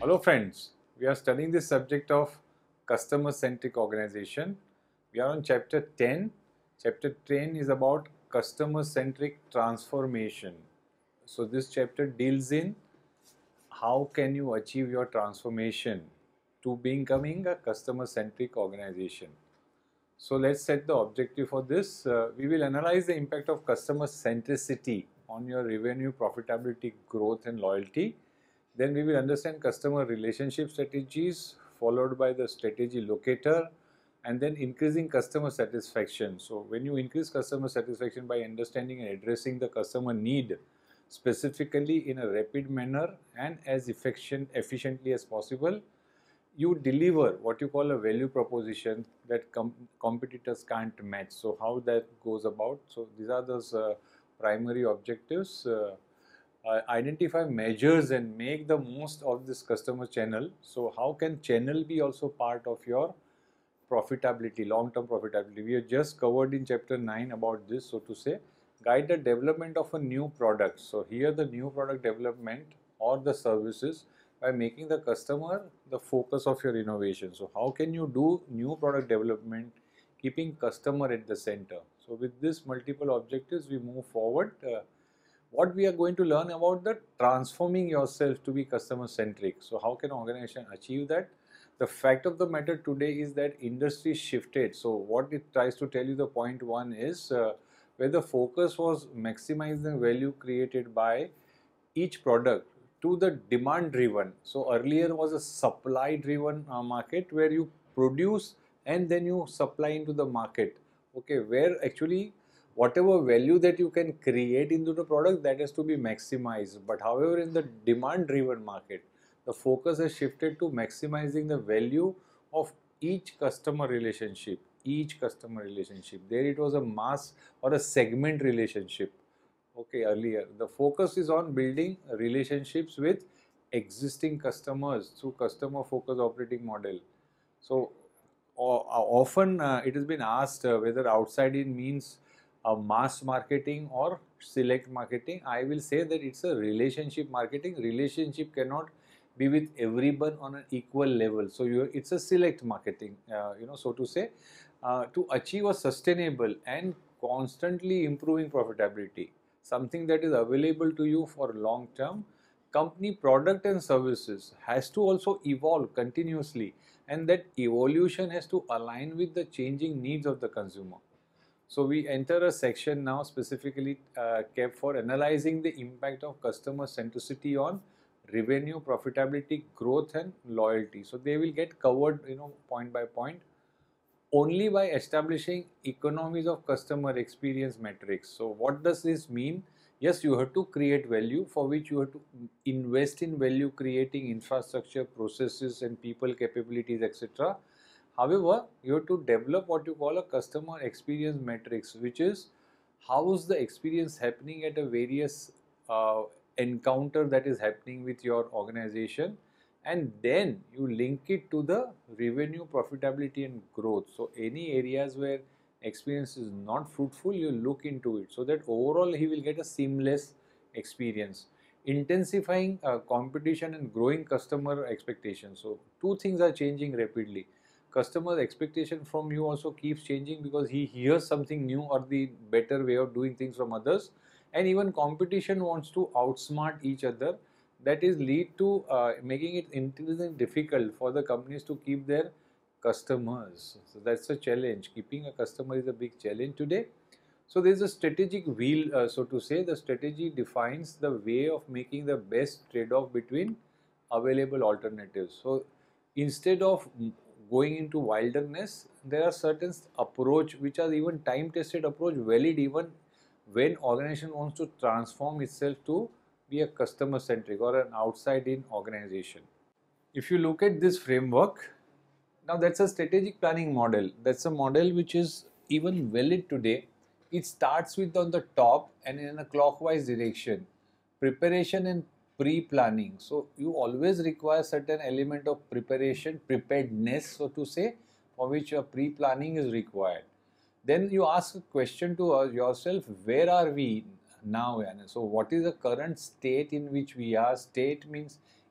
Hello friends, we are studying the subject of customer-centric organization. We are on chapter 10. Chapter 10 is about customer-centric transformation. So this chapter deals in how can you achieve your transformation to becoming a customer-centric organization. So let's set the objective for this. We will analyze the impact of customer centricity on your revenue, profitability, growth and loyalty. Then we will understand customer relationship strategies followed by the strategy locator and then increasing customer satisfaction. So when you increase customer satisfaction by understanding and addressing the customer need specifically in a rapid manner and as efficiently as possible, you deliver what you call a value proposition that competitors can't match. So how that goes about? So these are those primary objectives. Identify measures and make the most of this customer channel. So how can channel be also part of your profitability, long-term profitability? We have just covered in chapter 9 about this, so to say. Guide the development of a new product. So here the new product development or the services by making the customer the focus of your innovation. So how can you do new product development keeping customer at the center? So with this multiple objectives we move forward. What we are going to learn about the transforming yourself to be customer centric. So how can organization achieve that? The fact of the matter today is that industry shifted. So what it tries to tell you, the point one is where the focus was maximizing value created by each product to the demand driven. So earlier was a supply driven market where you produce and then you supply into the market. Okay, where actually whatever value that you can create into the product, that has to be maximized. But however, in the demand driven market, the focus has shifted to maximizing the value of each customer relationship. There it was a mass or a segment relationship. Okay, earlier the focus is on building relationships with existing customers through customer focused operating model. So often it has been asked whether outside in means mass marketing or select marketing. I will say that it's a relationship marketing. Relationship cannot be with everyone on an equal level. So it's a select marketing, so to say, to achieve a sustainable and constantly improving profitability, something that is available to you for long term. Company product and services has to also evolve continuously, and that evolution has to align with the changing needs of the consumer. So we enter a section now specifically kept for analyzing the impact of customer centricity on revenue, profitability, growth and loyalty. So they will get covered, point by point, only by establishing economies of customer experience metrics. So what does this mean? Yes, you have to create value, for which you have to invest in value creating infrastructure, processes and people capabilities, etc. However, you have to develop what you call a customer experience metrics, which is how is the experience happening at a various encounter that is happening with your organization, and then you link it to the revenue, profitability and growth. So any areas where experience is not fruitful, you look into it so that overall he will get a seamless experience. Intensifying competition and growing customer expectations. So two things are changing rapidly. Customer expectation from you also keeps changing because he hears something new or the better way of doing things from others, and even competition wants to outsmart each other. That is lead to making it increasingly difficult for the companies to keep their customers. So that's a challenge. Keeping a customer is a big challenge today. So there is a strategic wheel, so to say. The strategy defines the way of making the best trade-off between available alternatives. So instead of going into wilderness, there are certain approach which are even time-tested approach, valid even when organization wants to transform itself to be a customer centric or an outside in organization. If you look at this framework, now that's a strategic planning model. That's a model which is even valid today. It starts with on the top and in a clockwise direction, preparation and pre-planning. So you always require certain element of preparation, preparedness, so to say, for which a pre-planning is required. Then you ask a question to yourself, where are we now? So what is the current state in which we are? State means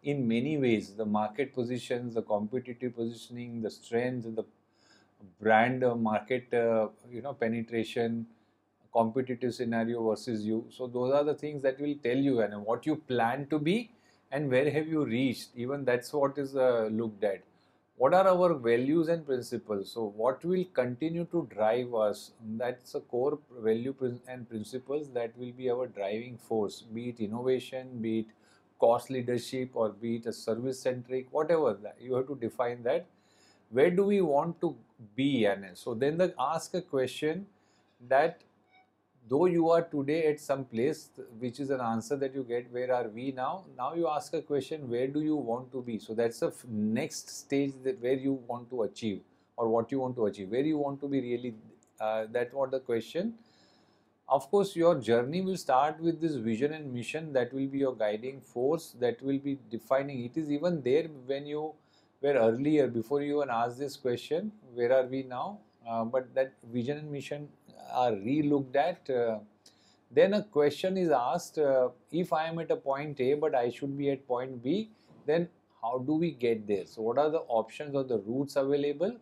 in many ways, the market positions, the competitive positioning, the strengths, the brand market penetration, competitive scenario versus you. So those are the things that will tell you and what you plan to be and where have you reached. Even that's what is looked at. What are our values and principles? So what will continue to drive us? That's a core value and principles that will be our driving force, be it innovation, be it cost leadership, or be it a service centric, whatever that you have to define that. Where do we want to be? And so then ask a question that though you are today at some place, which is an answer that you get, where are we now? Now you ask a question, where do you want to be? So that's the next stage, that where you want to achieve or what you want to achieve, where you want to be really, that what the question. Of course, your journey will start with this vision and mission that will be your guiding force, that will be defining. It is even there when you were earlier, before you even asked this question, where are we now? But that vision and mission are re-looked at. Then a question is asked, if I am at a point A but I should be at point B, then how do we get there? So what are the options or the routes available?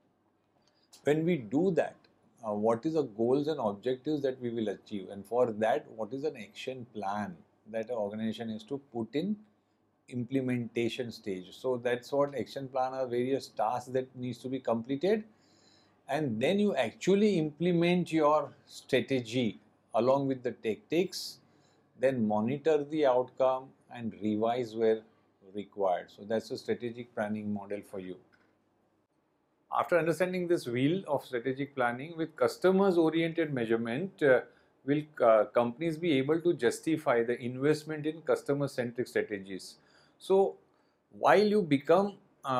When we do that, what is the goals and objectives that we will achieve, and for that what is an action plan that an organization is to put in implementation stage. So that's what action plan are, various tasks that needs to be completed, and then you actually implement your strategy along with the tactics, then monitor the outcome and revise where required. So that's a strategic planning model for you. After understanding this wheel of strategic planning, with customers oriented measurement, will companies be able to justify the investment in customer centric strategies. So while you become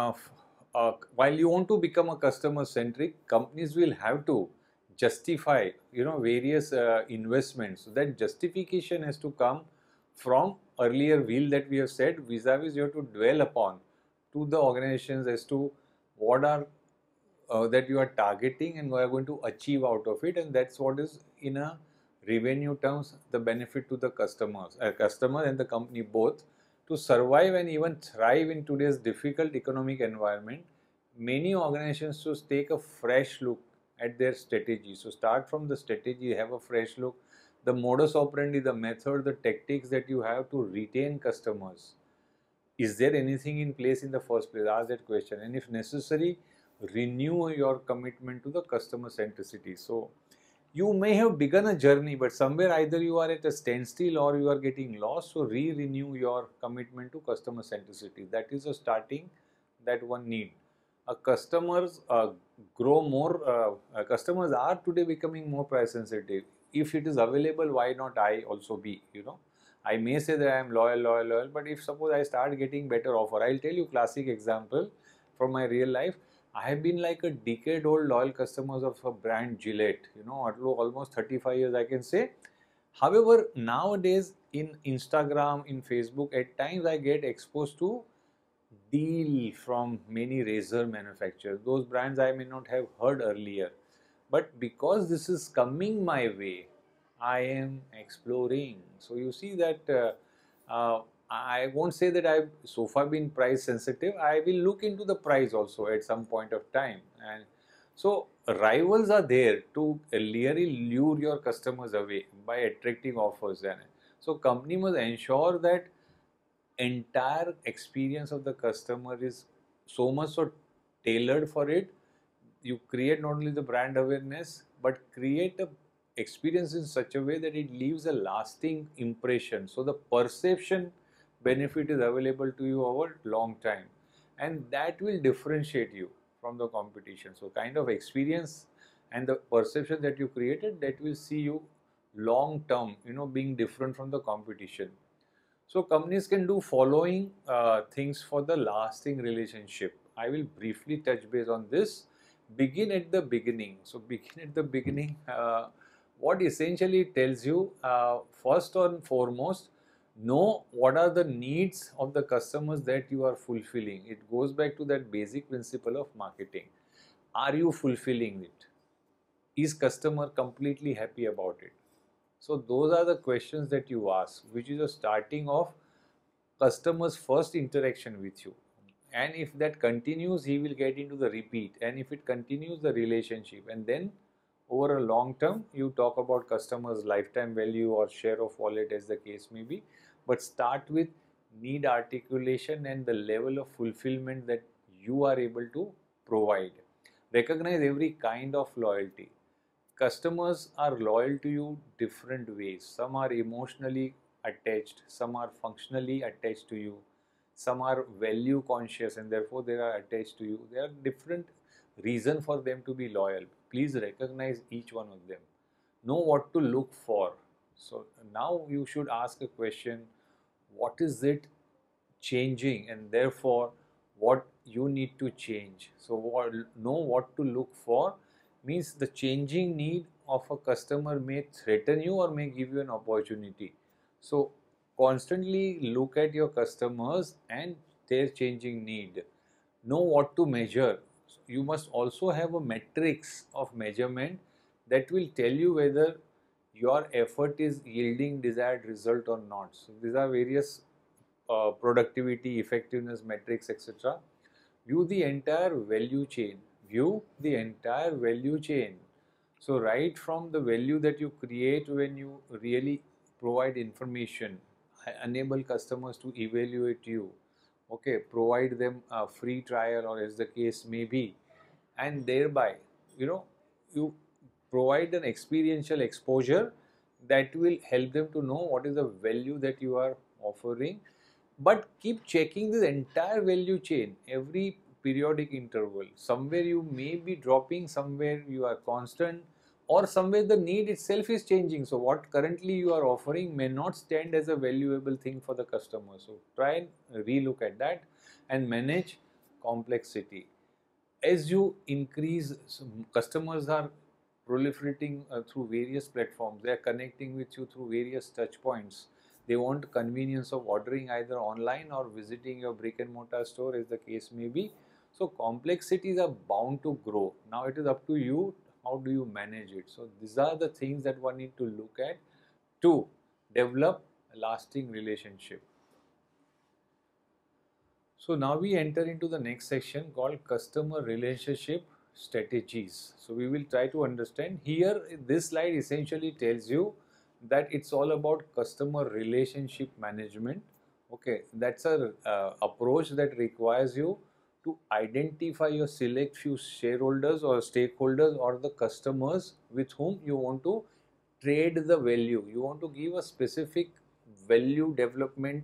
while you want to become a customer centric, companies will have to justify various investments. So that justification has to come from earlier wheel that we have said, vis-a-vis you have to dwell upon to the organizations as to what are that you are targeting and we are going to achieve out of it, and that's what is in a revenue terms the benefit to the customer and the company both, to survive and even thrive in today's difficult economic environment. Many organizations should take a fresh look at their strategy. So start from the strategy, have a fresh look, the modus operandi, the method, the tactics that you have to retain customers. Is there anything in place in the first place? Ask that question, and if necessary, renew your commitment to the customer centricity. So you may have begun a journey, but somewhere either you are at a standstill or you are getting lost. So renew your commitment to customer centricity. That is a starting that one need. Customers grow more. Customers are today becoming more price sensitive. If it is available, why not I also be? I may say that I am loyal, but if suppose I start getting better offer, I'll tell you classic example from my real life. I have been like a decade-old loyal customers of a brand Gillette, almost 35 years I can say. However, nowadays in Instagram, in Facebook, at times I get exposed to deal from many razor manufacturers. Those brands I may not have heard earlier. But because this is coming my way, I am exploring. So you see that I won't say that I've so far been price sensitive. I will look into the price also at some point of time. And so rivals are there to really lure your customers away by attracting offers. And so company must ensure that entire experience of the customer is so much so tailored for it. You create not only the brand awareness, but create a experience in such a way that it leaves a lasting impression. So the perception benefit is available to you over long time, and that will differentiate you from the competition. So kind of experience and the perception that you created, that will see you long term, being different from the competition. So companies can do following things for the lasting relationship. I will briefly touch base on this. Begin at the beginning. So begin at the beginning. What essentially tells you, first and foremost, know what are the needs of the customers that you are fulfilling. It goes back to that basic principle of marketing. Are you fulfilling it? Is customer completely happy about it? So those are the questions that you ask, which is a starting of customer's first interaction with you, and if that continues, he will get into the repeat, and if it continues, the relationship, and then over a long term you talk about customers lifetime value or share of wallet, as the case may be. But start with need articulation and the level of fulfillment that you are able to provide. Recognize every kind of loyalty. Customers are loyal to you different ways. Some are emotionally attached, some are functionally attached to you, some are value conscious and therefore they are attached to you. There are different reasons for them to be loyal. Please recognize each one of them. Know what to look for. So now you should ask a question, what is it changing, and therefore what you need to change. So know what to look for means the changing need of a customer may threaten you or may give you an opportunity. So constantly look at your customers and their changing need. Know what to measure. You must also have a matrix of measurement that will tell you whether your effort is yielding desired result or not. So these are various productivity, effectiveness metrics, etc. View the entire value chain. View the entire value chain. So right from the value that you create when you really provide information, enable customers to evaluate you, okay, provide them a free trial or as the case may be, and thereby you provide an experiential exposure that will help them to know what is the value that you are offering. But keep checking the entire value chain every periodic interval. Somewhere you may be dropping, somewhere you are constant, or somewhere the need itself is changing. So what currently you are offering may not stand as a valuable thing for the customer. So try and relook at that and manage complexity. As you increase, customers are proliferating through various platforms. They are connecting with you through various touch points. They want convenience of ordering either online or visiting your brick and mortar store, as the case may be. So complexities are bound to grow. Now it is up to you, how do you manage it? So these are the things that one need to look at to develop a lasting relationship. So now we enter into the next section called customer relationship strategies. So we will try to understand here. This slide essentially tells you that it's all about customer relationship management. Okay, that's a approach that requires you to identify your select few shareholders or stakeholders or the customers with whom you want to trade the value. You want to give a specific value development,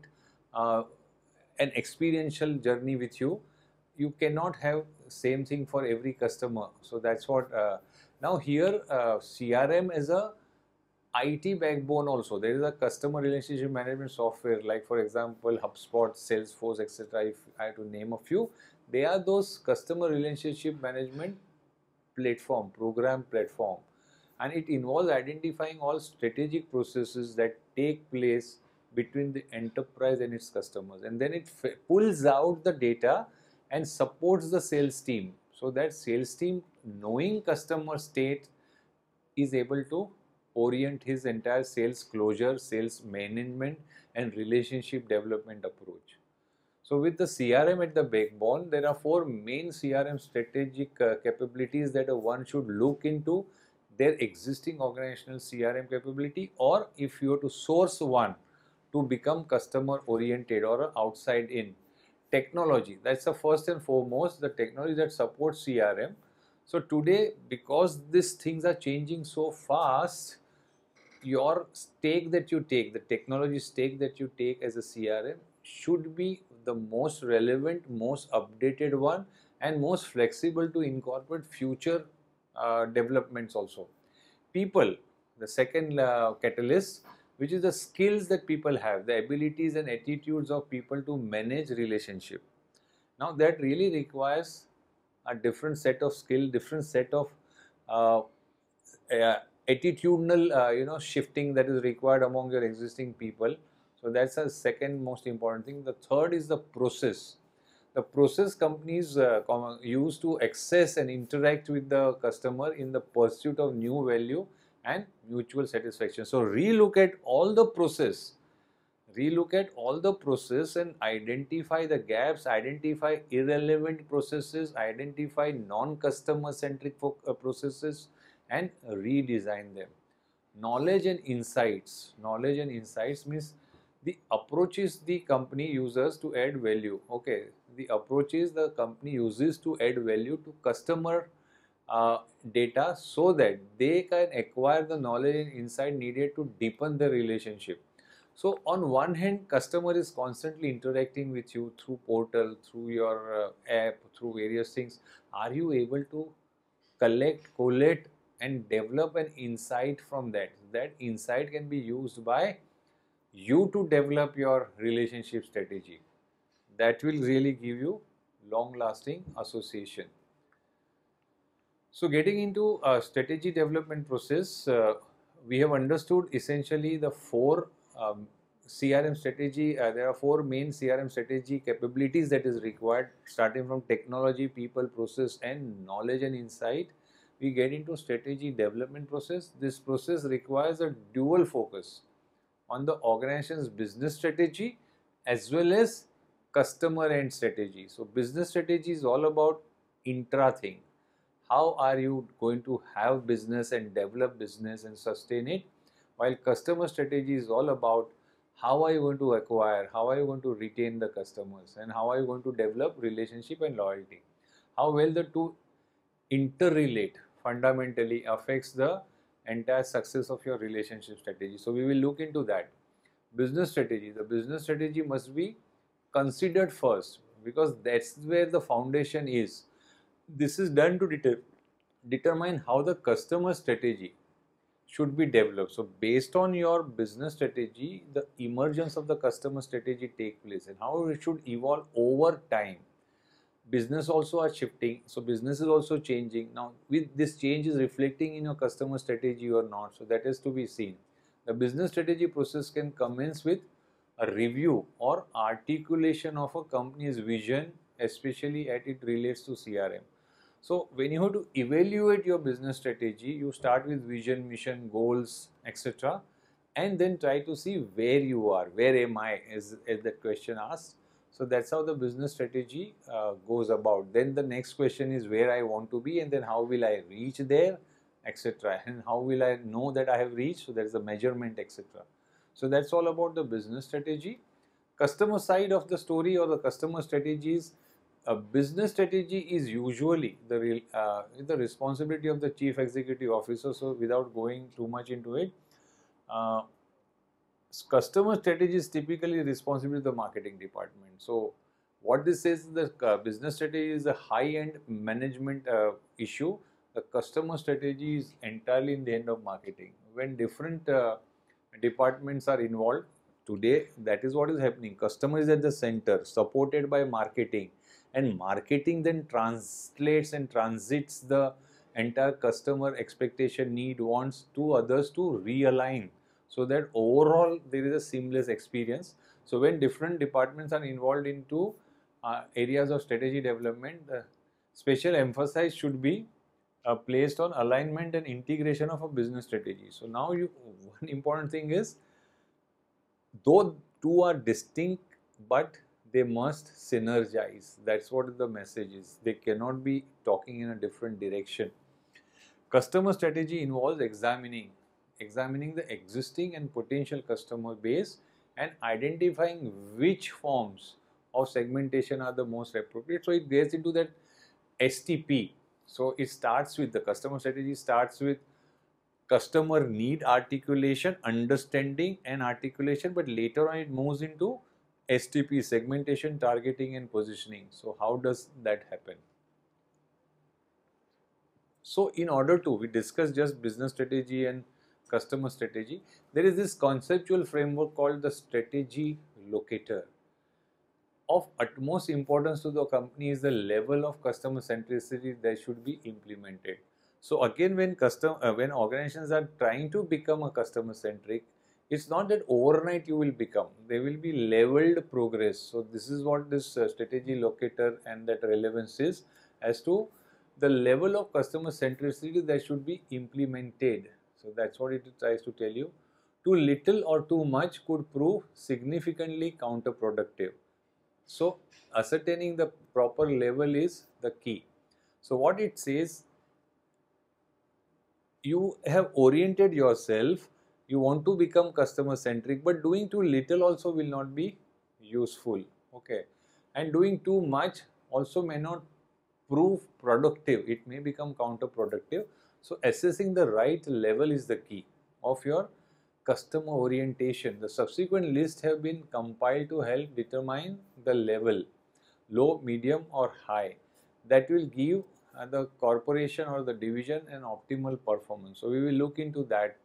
an experiential journey with you. You cannot have same thing for every customer. So that's what now here CRM as a IT backbone also. There is a customer relationship management software like, for example, HubSpot, Salesforce, etc. If I have to name a few, they are those customer relationship management program platform, and it involves identifying all strategic processes that take place between the enterprise and its customers, and then it pulls out the data and supports the sales team, so that sales team, knowing customer state, is able to orient his entire sales closure, sales management and relationship development approach. So with the CRM at the backbone, there are four main CRM strategic capabilities that one should look into their existing organizational CRM capability, or if you have to source one to become customer oriented or outside in. Technology, that's the first and foremost, the technology that supports CRM. So today, because these things are changing so fast, your stake that you take, the technology stake that you take as a CRM should be the most relevant, most updated one and most flexible to incorporate future developments also. People, the second catalyst, which is the skills that people have, the abilities and attitudes of people to manage relationship. Now that really requires a different set of skill, different set of attitudinal shifting that is required among your existing people. So that's the second most important thing. The third is the process. The process companies use to access and interact with the customer in the pursuit of new value and mutual satisfaction. So relook at all the process, relook at all the process and identify the gaps, identify irrelevant processes, identify non-customer centric processes, and redesign them. Knowledge and insights means the approaches the company uses to add value. Okay, the approaches the company uses to add value to customer data, so that they can acquire the knowledge and insight needed to deepen the relationship. So on one hand, customer is constantly interacting with you through portal, through your app, through various things. Are you able to collect and develop an insight from that? That insight can be used by you to develop your relationship strategy. That will really give you long lasting association. So getting into a strategy development process, we have understood essentially the four CRM strategy. There are four main CRM strategy capabilities that is required, starting from technology, people, process, and knowledge and insight. We get into strategy development process. This process requires a dual focus on the organization's business strategy as well as customer end strategy. So business strategy is all about intra thing. How are you going to have business and develop business and sustain it, while customer strategy is all about how are you going to acquire, how are you going to retain the customers, and how are you going to develop relationship and loyalty. How well the two interrelate fundamentally affects the entire success of your relationship strategy. So we will look into that. Business strategy, the business strategy must be considered first, because that's where the foundation is. This is done to determine how the customer strategy should be developed. So based on your business strategy, the emergence of the customer strategy take place and how it should evolve over time. Business also are shifting, so business is also changing. Now with this change is reflecting in your customer strategy or not, so that is to be seen. The business strategy process can commence with a review or articulation of a company's vision, especially as it relates to CRM. So when you have to evaluate your business strategy, you start with vision, mission, goals, etc., and then try to see where you are, where am I, as that question asked. So that's how the business strategy goes about. Then the next question is where I want to be, and then how will I reach there, etc. And how will I know that I have reached? So there is a measurement, etc. So that's all about the business strategy. Customer side of the story or the customer strategies. A business strategy is usually the responsibility of the chief executive officer. So without going too much into it, uh, customer strategy is typically responsible to the marketing department. So what this says is the business strategy is a high-end management issue. The customer strategy is entirely in the hand of marketing. When different departments are involved today, that is what is happening. Customer is at the center, supported by marketing, and marketing then translates and transits the entire customer expectation, need, wants to others to realign, so that overall there is a seamless experience. So when different departments are involved into areas of strategy development, the special emphasis should be placed on alignment and integration of a business strategy. So now one important thing is, though two are distinct, but they must synergize. That's what the message is. They cannot be talking in a different direction. Customer strategy involves examining the existing and potential customer base and identifying which forms of segmentation are the most appropriate. So it gets into that STP. So it starts with the customer strategy starts with customer need articulation, understanding and articulation, but later on it moves into STP, segmentation, targeting and positioning. So how does that happen? So in order to, we discuss just business strategy and customer strategy, there is this conceptual framework called the strategy locator. Of utmost importance to the company is the level of customer centricity that should be implemented. So again, when organizations are trying to become a customer centric, it's not that overnight you will become. There will be leveled progress. So this is what this strategy locator and that relevance is, as to the level of customer centricity that should be implemented. So that's what it tries to tell you. Too little or too much could prove significantly counterproductive. So ascertaining the proper level is the key. So what it says, you have oriented yourself, you want to become customer centric, but doing too little also will not be useful. Okay, and doing too much also may not prove productive, it may become counterproductive. So assessing the right level is the key of your customer orientation. The subsequent lists have been compiled to help determine the level, low, medium or high, that will give the corporation or the division an optimal performance. So we will look into that.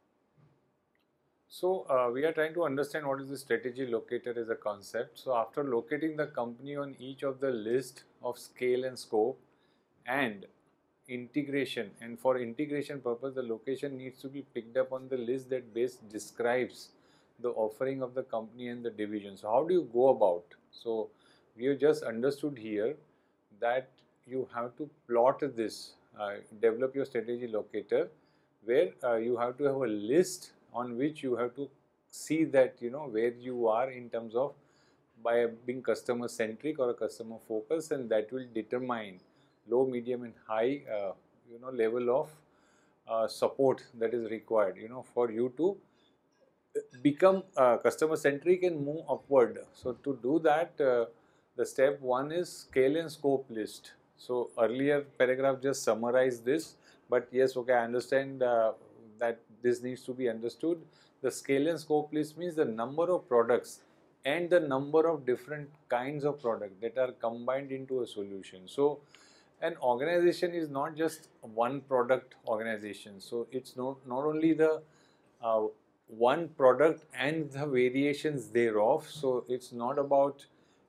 We are trying to understand what is the strategy locator as a concept. So after locating the company on each of the list of scale and scope and integration, and for integration purpose the location needs to be picked up on the list that best describes the offering of the company and the division. So how do you go about? So we have just understood here that you have to plot this, develop your strategy locator, where you have to have a list on which you have to see that where you are in terms of by being customer centric or a customer focus, and that will determine low, medium and high level of support that is required for you to become customer centric and move upward. So to do that, the step one is scale and scope list. So earlier paragraph just summarized this, but yes, okay, I understand that this needs to be understood. The scale and scope list means the number of products and the number of different kinds of products that are combined into a solution. So an organization is not just one product organization. So it's not only the uh, one product and the variations thereof. So it's not about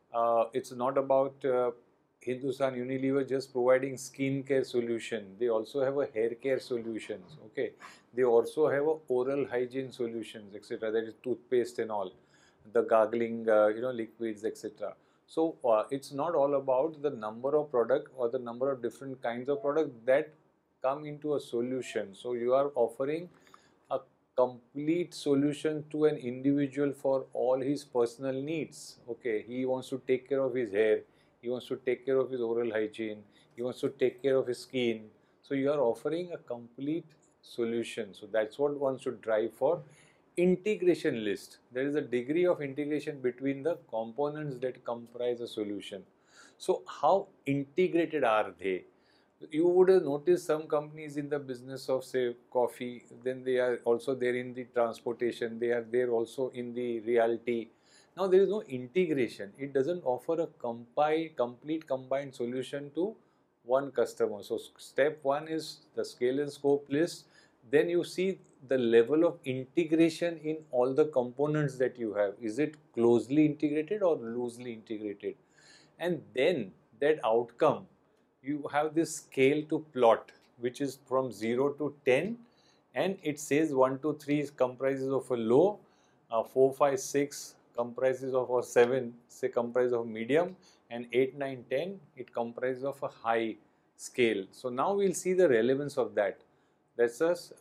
Hindustan Unilever just providing skin care solution. They also have a hair care solutions. Okay, they also have a oral hygiene solutions, etc. That is toothpaste and all, the gargling liquids, etc. So it's not all about the number of product or the number of different kinds of product that come into a solution. So you are offering a complete solution to an individual for all his personal needs. Okay, he wants to take care of his hair, he wants to take care of his oral hygiene, he wants to take care of his skin. So you are offering a complete solution. So that's what one should drive for. Integration list, there is a degree of integration between the components that comprise a solution. So how integrated are they? You would have noticed some companies in the business of, say, coffee, then they are also there in the transportation, they are there also in the realty. Now there is no integration, it doesn't offer a complete combined solution to one customer. So step one is the scale and scope list. Then you see the level of integration in all the components that you have. Is it closely integrated or loosely integrated? And then that outcome, you have this scale to plot, which is from 0 to 10, and it says 1 to 3 comprises of a low, 4, 5, 6 comprises of, or 7 say comprises of medium, and 8, 9, 10 it comprises of a high scale. So now we'll see the relevance of that. That's us.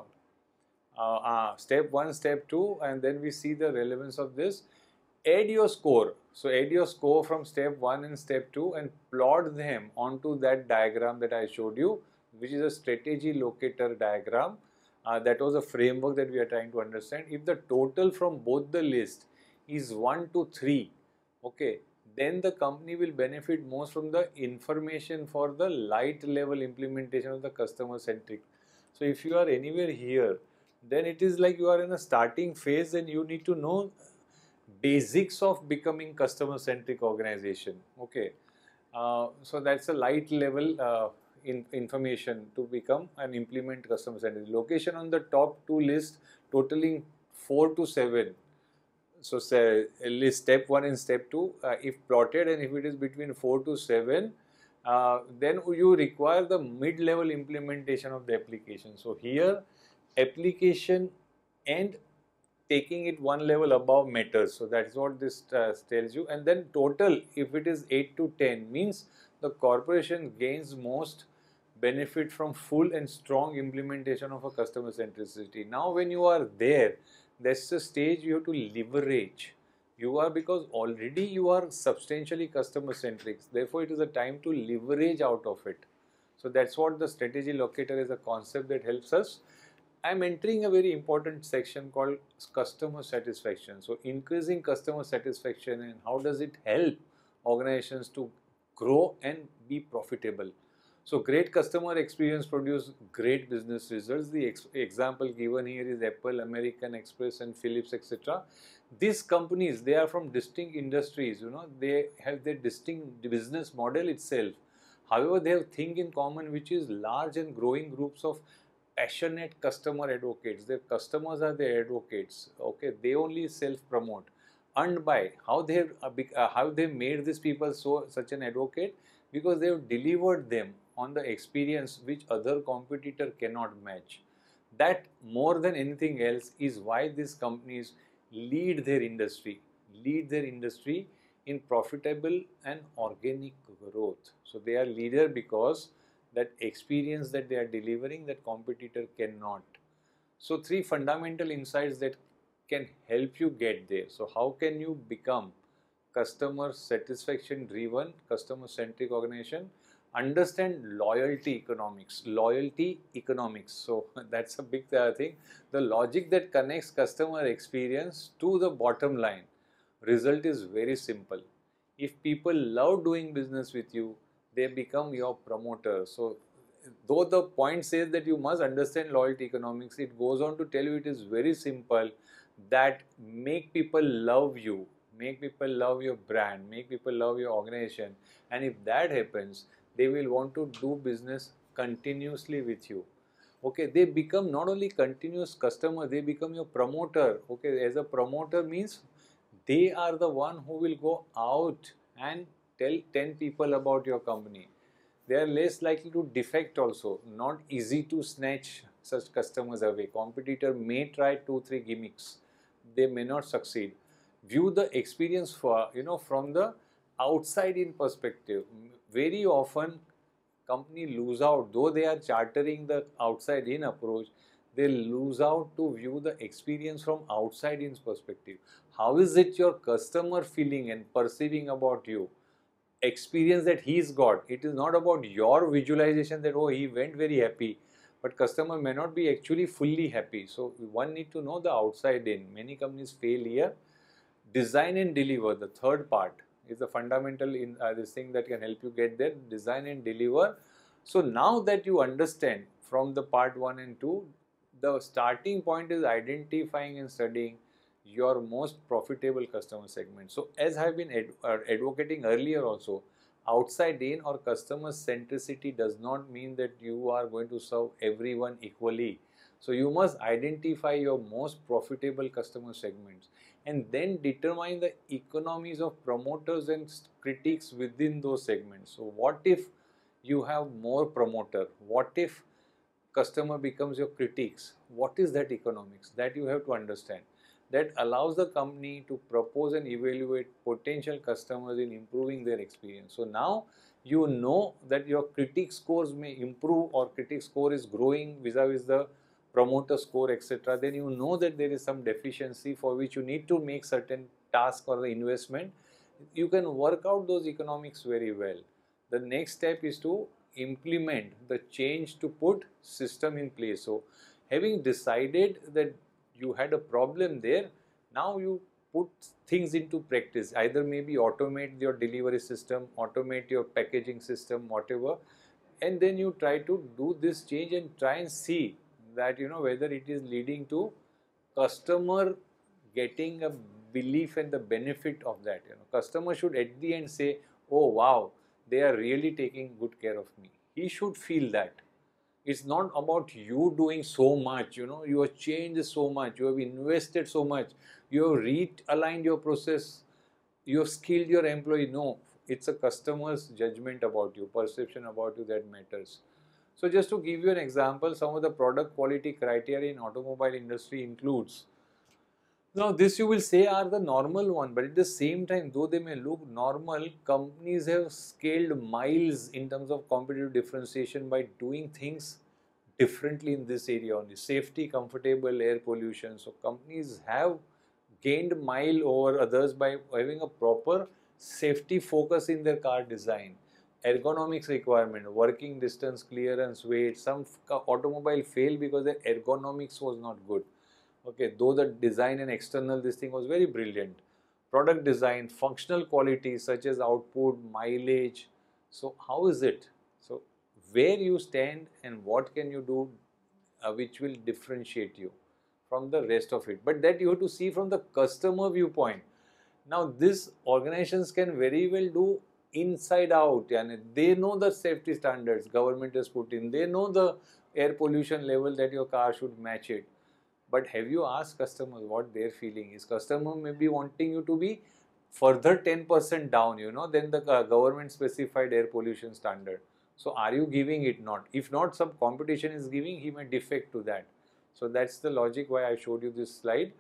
Step 1, step 2, and then we see the relevance of this. Add your score. So add your score from step 1 and step 2 and plot them onto that diagram that I showed you, which is a strategy locator diagram. That was a framework that we are trying to understand. If the total from both the list is 1 to 3, okay, then the company will benefit most from the information for the light level implementation of the customer centric. So if you are anywhere here, then it is like you are in a starting phase and you need to know basics of becoming customer centric organization. Okay, so that's a light level information to become and implement customer centric. Location on the top two list totaling 4 to 7. So say list step 1 and step 2, if plotted, and if it is between 4 to 7, then you require the mid-level implementation of the application. So here application and taking it one level above matters. So that's what this tells you. And then total, if it is 8 to 10, means the corporation gains most benefit from full and strong implementation of a customer centricity. Now when you are there, That's the stage you have to leverage. You are, because already you are substantially customer centric. Therefore, it is a time to leverage out of it. So that's what the strategy locator is, a concept that helps us. I'm entering a very important section called customer satisfaction. So increasing customer satisfaction, and how does it help organizations to grow and be profitable. So great customer experience produce great business results. The example given here is Apple, American Express and Philips, etc. These companies, they are from distinct industries, they have their distinct business model itself. However, they have thing in common, which is large and growing groups of passionate customer advocates. Their customers are their advocates. Okay, they only self-promote. And by how they made these people such an advocate, because they have delivered them on the experience which other competitor cannot match. That more than anything else is why these companies lead their industry in profitable and organic growth. So they are leader because that experience that they are delivering, that competitor cannot. So three fundamental insights that can help you get there. So how can you become customer satisfaction driven, customer centric organization? Understand loyalty economics. So that's a big thing. The logic that connects customer experience to the bottom line. Result is very simple. If people love doing business with you, they become your promoter. So though the point says that you must understand loyalty economics, it goes on to tell you it is very simple, that make people love you, make people love your brand, make people love your organization, and if that happens, they will want to do business continuously with you. Okay, they become not only continuous customer, they become your promoter. Okay, as a promoter means they are the one who will go out and tell 10 people about your company. They are less likely to defect also. Not easy to snatch such customers away. Competitor may try 2-3 gimmicks. They may not succeed. View the experience from the outside in perspective. Very often company lose out, though they are chartering the outside in approach, they lose out to view the experience from outside in perspective. How is it your customer feeling and perceiving about you? Experience that he's got. It is not about your visualization that, oh, he went very happy, but customer may not be actually fully happy. So one need to know the outside in. Many companies fail here. Design and deliver, the third part, is the fundamental in this thing that can help you get there. Design and deliver. So now that you understand from the part 1 and 2, the starting point is identifying and studying your most profitable customer segment. So as I have been advocating earlier also, outside in or customer centricity does not mean that you are going to serve everyone equally. So you must identify your most profitable customer segments and then determine the economies of promoters and critics within those segments. So what if you have more promoter? What if customer becomes your critics? What is that economics? That you have to understand. That allows the company to propose and evaluate potential customers in improving their experience. So now you know that your critic scores may improve or critic score is growing vis-a-vis the promoter score, etc. Then you know that there is some deficiency for which you need to make certain task or the investment. You can work out those economics very well. The next step is to implement the change, to put system in place. So having decided that you had a problem there, now you put things into practice. Either maybe automate your delivery system, automate your packaging system, whatever, and then you try to do this change and try and see that whether it is leading to customer getting a belief and the benefit of that. Customer should at the end say, oh wow, they are really taking good care of me. He should feel that. It's not about you doing so much, you have changed so much, you have invested so much, you have realigned your process, you have skilled your employee. No, it's a customer's judgment about you, perception about you that matters. So just to give you an example, some of the product quality criteria in automobile industry includes. Now this you will say are the normal one, but at the same time, though they may look normal, companies have scaled miles in terms of competitive differentiation by doing things differently in this area only. Safety, comfortable air pollution. So companies have gained mile over others by having a proper safety focus in their car design. Ergonomics requirement, working distance, clearance, weight. Some automobile fail because the ergonomics was not good. Okay, though the design and external this thing was very brilliant. Product design, functional qualities such as output, mileage. So how is it? So where you stand and what can you do which will differentiate you from the rest of it. But that you have to see from the customer viewpoint. Now these organizations can very well do inside out, and they know the safety standards government has put in, they know the air pollution level that your car should match it. But have you asked customers what their feeling is? Customer may be wanting you to be further 10% down, than the government specified air pollution standard. So are you giving it? Not. If not, some competition is giving, he may defect to that. So that's the logic why I showed you this slide.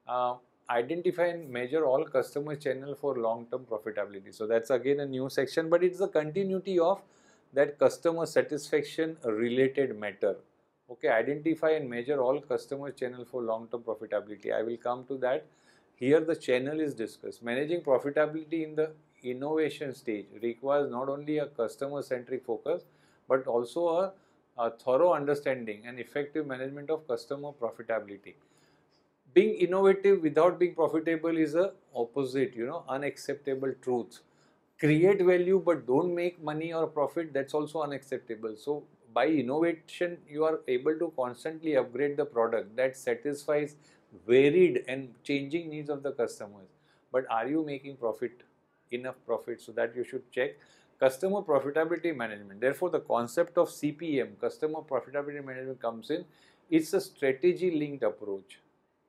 Identify and measure all customer channel for long-term profitability. So that's again a new section, but it's a continuity of that customer satisfaction related matter. Okay, identify and measure all customer channel for long-term profitability. I will come to that. Here the channel is discussed. Managing profitability in the innovation stage requires not only a customer-centric focus, but also a thorough understanding and effective management of customer profitability. Being innovative without being profitable is a opposite, unacceptable truth. Create value but don't make money or profit, that's also unacceptable. So by innovation you are able to constantly upgrade the product that satisfies varied and changing needs of the customers. But are you making enough profit? So that you should check. Customer profitability management, therefore the concept of CPM, customer profitability management, comes in. It's a strategy linked approach,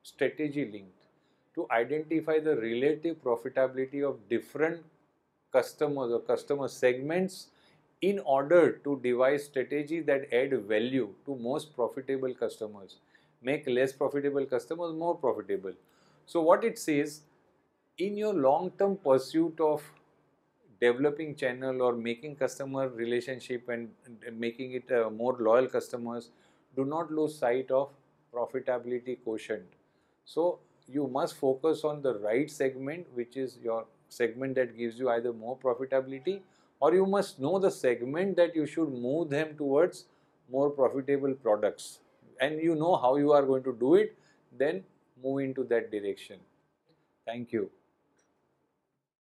to identify the relative profitability of different customers or customer segments in order to devise strategies that add value to most profitable customers, make less profitable customers more profitable. So what it says, in your long-term pursuit of developing channel or making customer relationship and making it more loyal customers, do not lose sight of profitability quotient. So you must focus on the right segment, which is your segment that gives you either more profitability, or you must know the segment that you should move them towards more profitable products, and you know how you are going to do it, then move into that direction. Thank you.